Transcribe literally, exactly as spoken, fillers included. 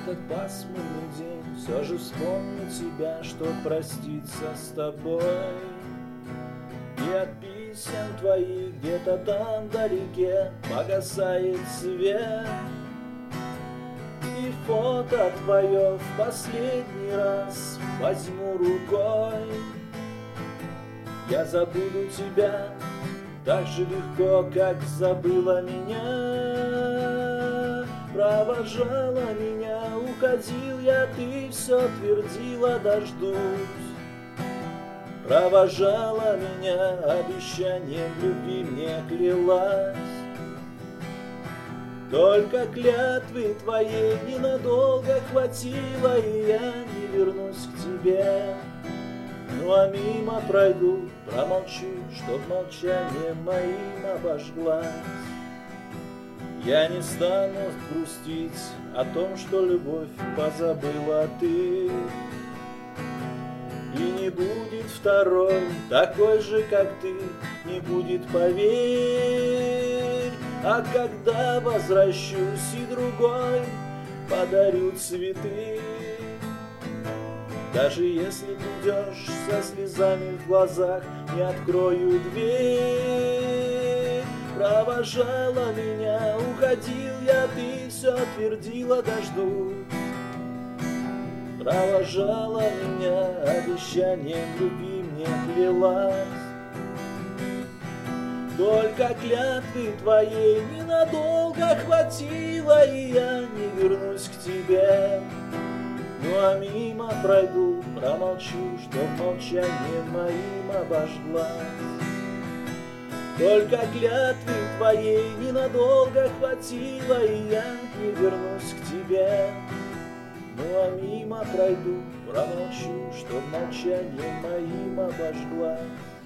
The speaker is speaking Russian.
этот пасмурный день все же вспомню тебя, чтоб проститься с тобой. И от писем твоих где-то там вдалеке погасает свет, и фото твое в последний раз возьму рукой. Я забуду тебя так же легко, как забыла меня. Провожала меня, уходил я, ты все твердила, дождусь. Провожала меня, обещанием любви мне клялась. Только клятвы твоей ненадолго хватило, и я не вернусь к тебе. Ну а мимо пройду, промолчу, чтоб молчанием моим обожглась. Я не стану грустить о том, что любовь позабыла ты. И не будет второй, такой же, как ты, не будет, поверь. А когда возвращусь, и другой подарю цветы. Даже если придешь со слезами в глазах, не открою дверь. Провожала меня, уходил я, ты все твердила, дождусь. Провожала меня, обещанием любви мне клялась. Только клятвы твоей ненадолго хватило, и я не вернусь к тебе. Ну а мимо пройду, промолчу, чтоб молчанием моим обожглась. Только клятвы твоей ненадолго хватило, и я не вернусь к тебе. Ну а мимо пройду, промолчу, чтоб молчанием моим обожглась.